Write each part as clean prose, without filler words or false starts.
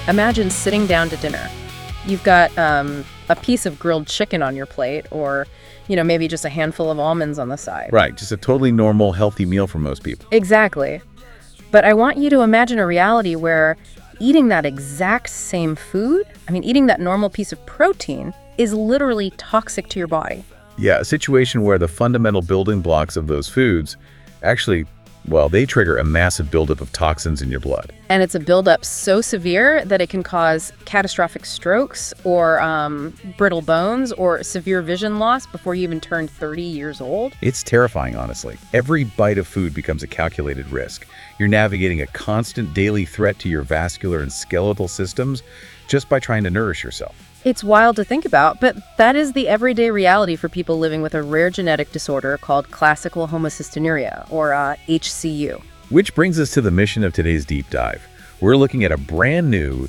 Imagine sitting down to dinner. You've got a piece of grilled chicken on your plate, or, maybe just a handful of almonds on the side. Right, just a totally normal, healthy meal for most people. Exactly. But I want you to imagine a reality where eating that exact same food, eating that normal piece of protein, is literally toxic to your body. Yeah, a situation where the fundamental building blocks of those foods actually, they trigger a massive buildup of toxins in your blood. And it's a buildup so severe that it can cause catastrophic strokes or brittle bones or severe vision loss before you even turn 30 years old. It's terrifying, honestly. Every bite of food becomes a calculated risk. You're navigating a constant daily threat to your vascular and skeletal systems just by trying to nourish yourself. It's wild to think about, but that is the everyday reality for people living with a rare genetic disorder called classical homocystinuria, or HCU. Which brings us to the mission of today's deep dive. We're looking at a brand new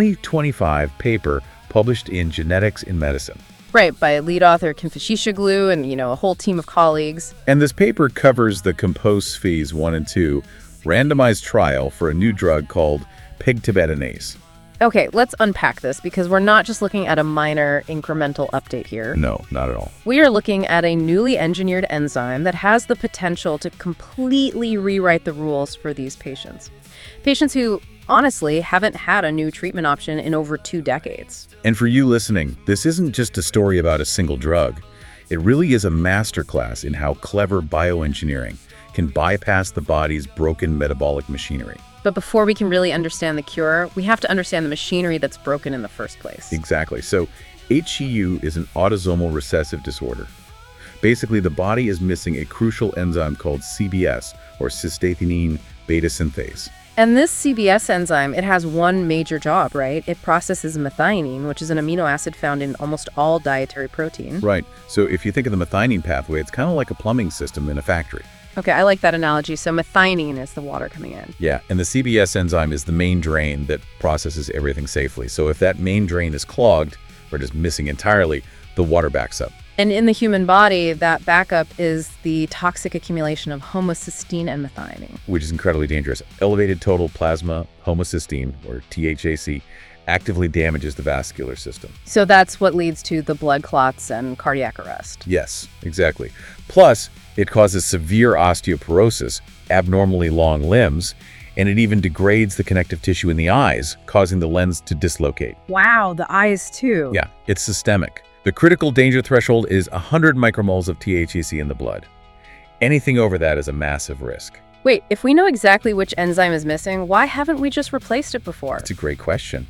2025 paper published in Genetics in Medicine. Right, by lead author Kim Fashishioglu and, a whole team of colleagues. And this paper covers the COMPOSE phase 1 and 2 randomized trial for a new drug called pegtibatinase. Okay, let's unpack this because we're not just looking at a minor incremental update here. No, not at all. We are looking at a newly engineered enzyme that has the potential to completely rewrite the rules for these patients. Patients who, honestly, haven't had a new treatment option in over 2 decades. And for you listening, this isn't just a story about a single drug. It really is a masterclass in how clever bioengineering can bypass the body's broken metabolic machinery. But before we can really understand the cure, we have to understand the machinery that's broken in the first place. Exactly. So HCU is an autosomal recessive disorder. Basically, the body is missing a crucial enzyme called CBS, or cystathionine beta synthase. And this CBS enzyme, it has one major job, right? It processes methionine, which is an amino acid found in almost all dietary protein. Right. So if you think of the methionine pathway, it's kind of like a plumbing system in a factory. Okay, I like that analogy. So methionine is the water coming in. Yeah, and the CBS enzyme is the main drain that processes everything safely. So if that main drain is clogged or just missing entirely, the water backs up. And in the human body, that backup is the toxic accumulation of homocysteine and methionine. Which is incredibly dangerous. Elevated total plasma homocysteine, or THAC, actively damages the vascular system. So that's what leads to the blood clots and cardiac arrest. Yes, exactly. Plus, it causes severe osteoporosis, abnormally long limbs, and it even degrades the connective tissue in the eyes, causing the lens to dislocate. Wow, the eyes too. Yeah, it's systemic. The critical danger threshold is 100 micromoles of THC in the blood. Anything over that is a massive risk. Wait, if we know exactly which enzyme is missing, why haven't we just replaced it before? That's a great question.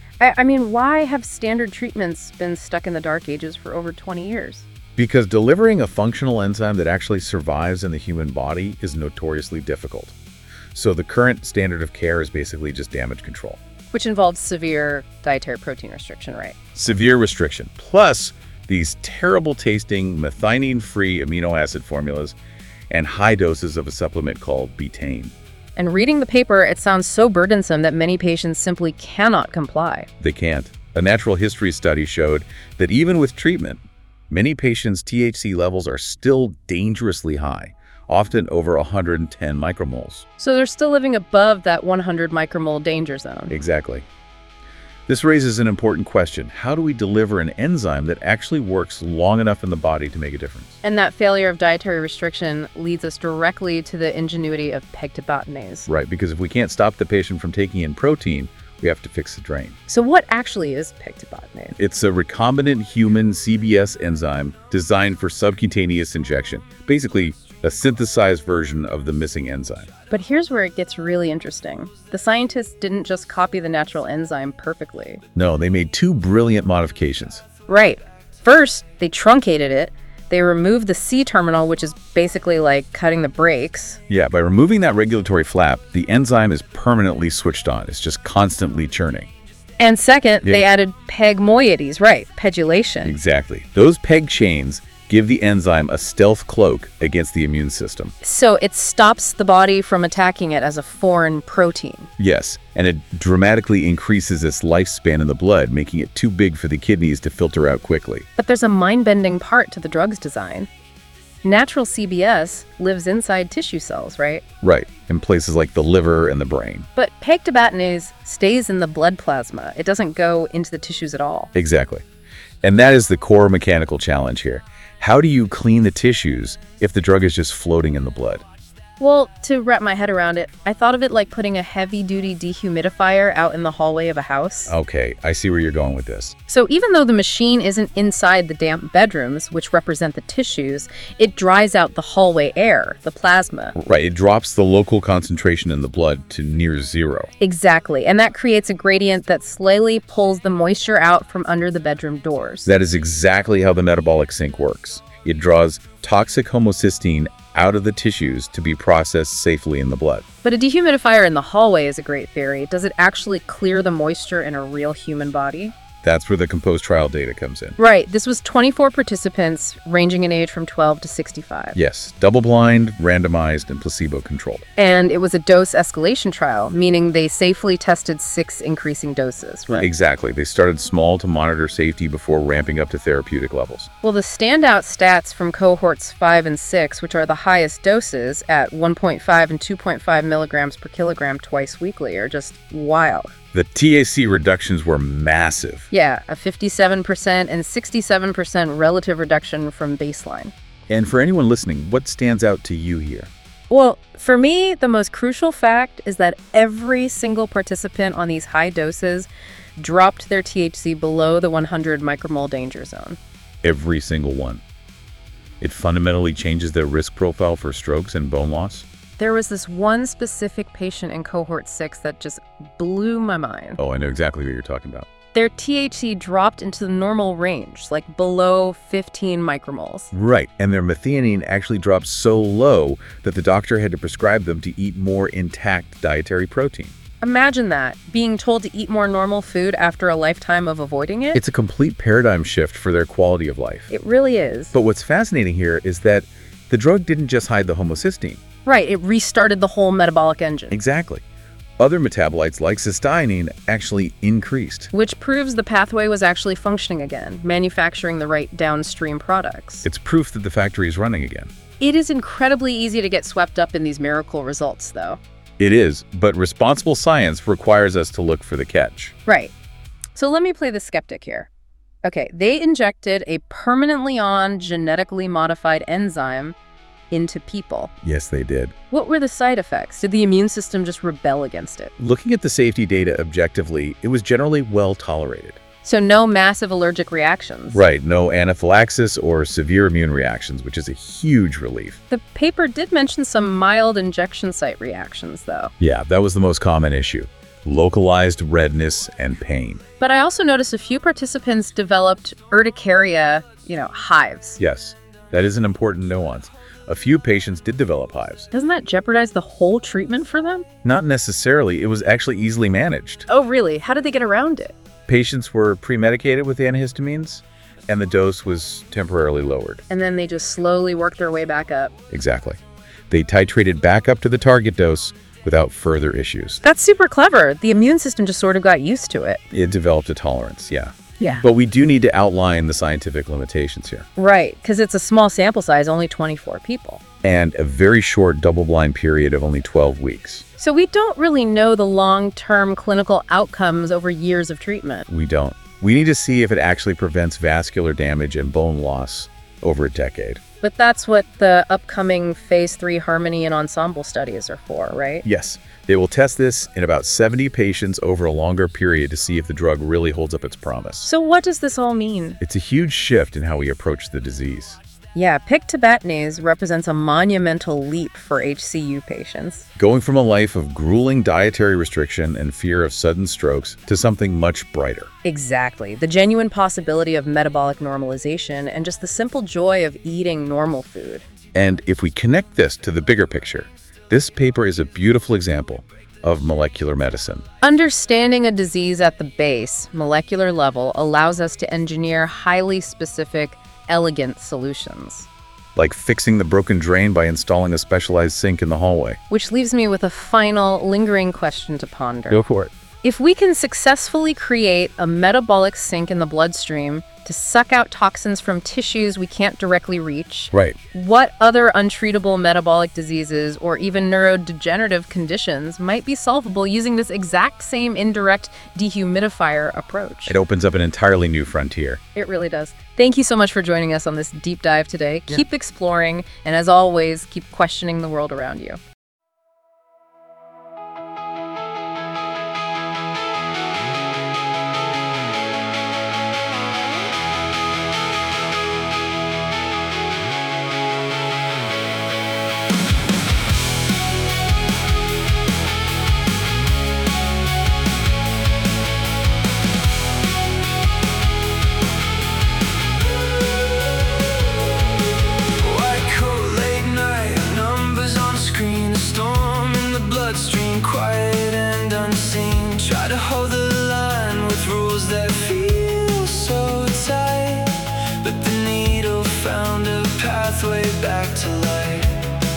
Why have standard treatments been stuck in the dark ages for over 20 years? Because delivering a functional enzyme that actually survives in the human body is notoriously difficult. So the current standard of care is basically just damage control. Which involves severe dietary protein restriction, right? Severe restriction, plus these terrible tasting methionine-free amino acid formulas and high doses of a supplement called betaine. And reading the paper, it sounds so burdensome that many patients simply cannot comply. They can't. A natural history study showed that even with treatment, many patients' THC levels are still dangerously high, often over 110 micromoles. So they're still living above that 100 micromole danger zone. Exactly. This raises an important question. How do we deliver an enzyme that actually works long enough in the body to make a difference? And that failure of dietary restriction leads us directly to the ingenuity of pegtibatinase. Right, because if we can't stop the patient from taking in protein, we have to fix the drain. So what actually is pegtibatinase? It's a recombinant human CBS enzyme designed for subcutaneous injection. Basically, a synthesized version of the missing enzyme. But here's where it gets really interesting. The scientists didn't just copy the natural enzyme perfectly. No, they made 2 brilliant modifications. Right. First, they truncated it. They removed the C-terminal, which is basically like cutting the brakes. Yeah, by removing that regulatory flap, the enzyme is permanently switched on. It's just constantly churning. And second, they added PEG moieties, right, pegylation. Exactly. Those PEG chains give the enzyme a stealth cloak against the immune system. So it stops the body from attacking it as a foreign protein. Yes, and it dramatically increases its lifespan in the blood, making it too big for the kidneys to filter out quickly. But there's a mind-bending part to the drug's design. Natural CBS lives inside tissue cells, right? Right, in places like the liver and the brain. But pegtibatinase stays in the blood plasma. It doesn't go into the tissues at all. Exactly. And that is the core mechanical challenge here. How do you clean the tissues if the drug is just floating in the blood? Well, to wrap my head around it, I thought of it like putting a heavy-duty dehumidifier out in the hallway of a house. Okay, I see where you're going with this. So even though the machine isn't inside the damp bedrooms, which represent the tissues, it dries out the hallway air, the plasma. Right, it drops the local concentration in the blood to near zero. Exactly, and that creates a gradient that slightly pulls the moisture out from under the bedroom doors. That is exactly how the metabolic sink works. It draws toxic homocysteine out of the tissues to be processed safely in the blood. But a dehumidifier in the hallway is a great theory. Does it actually clear the moisture in a real human body? That's where the COMPOSE trial data comes in. Right. This was 24 participants ranging in age from 12 to 65. Yes, double-blind, randomized, and placebo-controlled. And it was a dose escalation trial, meaning they safely tested 6 increasing doses, right? Exactly. They started small to monitor safety before ramping up to therapeutic levels. Well, the standout stats from cohorts 5 and 6, which are the highest doses at 1.5 and 2.5 milligrams per kilogram twice weekly, are just wild. The TAC reductions were massive. Yeah, a 57% and 67% relative reduction from baseline. And for anyone listening, what stands out to you here? Well, for me, the most crucial fact is that every single participant on these high doses dropped their THC below the 100 micromole danger zone. Every single one. It fundamentally changes their risk profile for strokes and bone loss. There was this one specific patient in cohort 6 that just blew my mind. Oh, I know exactly what you're talking about. Their THC dropped into the normal range, like below 15 micromoles. Right, and their methionine actually dropped so low that the doctor had to prescribe them to eat more intact dietary protein. Imagine that, being told to eat more normal food after a lifetime of avoiding it. It's a complete paradigm shift for their quality of life. It really is. But what's fascinating here is that the drug didn't just hide the homocysteine. Right, it restarted the whole metabolic engine. Exactly. Other metabolites like cysteine actually increased. Which proves the pathway was actually functioning again, manufacturing the right downstream products. It's proof that the factory is running again. It is incredibly easy to get swept up in these miracle results, though. It is, but responsible science requires us to look for the catch. Right. So let me play the skeptic here. Okay, they injected a permanently on genetically modified enzyme into people. Yes, they did. What were the side effects? Did the immune system just rebel against it? Looking at the safety data objectively, it was generally well tolerated. So no massive allergic reactions? Right, no anaphylaxis or severe immune reactions, which is a huge relief. The paper did mention some mild injection site reactions, though. Yeah, that was the most common issue. Localized redness and pain. But I also noticed a few participants developed urticaria, hives. Yes, that is an important nuance. A few patients did develop hives. Doesn't that jeopardize the whole treatment for them? Not necessarily. It was actually easily managed. Oh, really? How did they get around it? Patients were pre-medicated with antihistamines, and the dose was temporarily lowered. And then they just slowly worked their way back up. Exactly. They titrated back up to the target dose without further issues. That's super clever. The immune system just sort of got used to it. It developed a tolerance, yeah. Yeah. But we do need to outline the scientific limitations here. Right, because it's a small sample size, only 24 people. And a very short double-blind period of only 12 weeks. So we don't really know the long-term clinical outcomes over years of treatment. We don't. We need to see if it actually prevents vascular damage and bone loss over a decade. But that's what the upcoming Phase 3 Harmony and Ensemble studies are for, right? Yes. They will test this in about 70 patients over a longer period to see if the drug really holds up its promise. So what does this all mean? It's a huge shift in how we approach the disease. Yeah, pegtibatinase represents a monumental leap for HCU patients. Going from a life of grueling dietary restriction and fear of sudden strokes to something much brighter. Exactly. The genuine possibility of metabolic normalization and just the simple joy of eating normal food. And if we connect this to the bigger picture, this paper is a beautiful example of molecular medicine. Understanding a disease at the base, molecular level, allows us to engineer highly specific, elegant solutions. Like fixing the broken drain by installing a specialized sink in the hallway. Which leaves me with a final, lingering question to ponder. Go for it. If we can successfully create a metabolic sink in the bloodstream to suck out toxins from tissues we can't directly reach, Right. what other untreatable metabolic diseases or even neurodegenerative conditions might be solvable using this exact same indirect dehumidifier approach? It opens up an entirely new frontier. It really does. Thank you so much for joining us on this deep dive today. Keep exploring, and as always, keep questioning the world around you. Quiet and unseen, try to hold the line with rules that feel so tight, but the needle found a pathway back to light.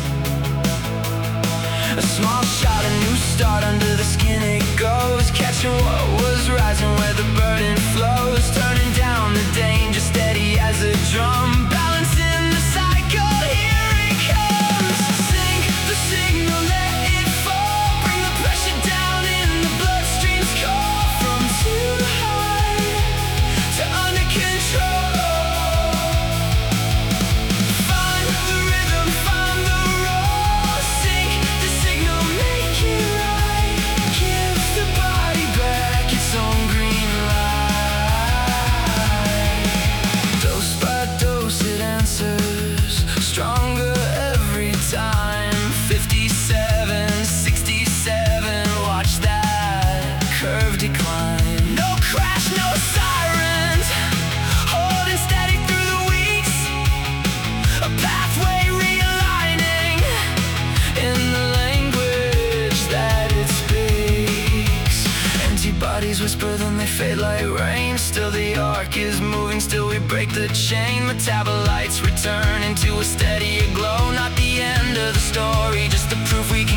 A small shot, a new start, under the skin it goes, catching what was rising where the burden flows, turning down the danger steady as a drum, balancing the cycle, here it comes. Sink the signal, let it fall, bring the pressure down in the bloodstream's core, from too high to under control. Find the rhythm, find the roar, sink the signal, make it right, give the body back its own green light. Dose by dose it answers, stronger every time. 57, 67, watch that curve decline. No crash, no sirens, holding steady through the weeks, a pathway realigning in the language that it speaks. Antibodies whisper, then they fade like rain. Still the arc is moving, still we break the chain. Metabolites return into a steadier glow. Not the end of the story, just the proof we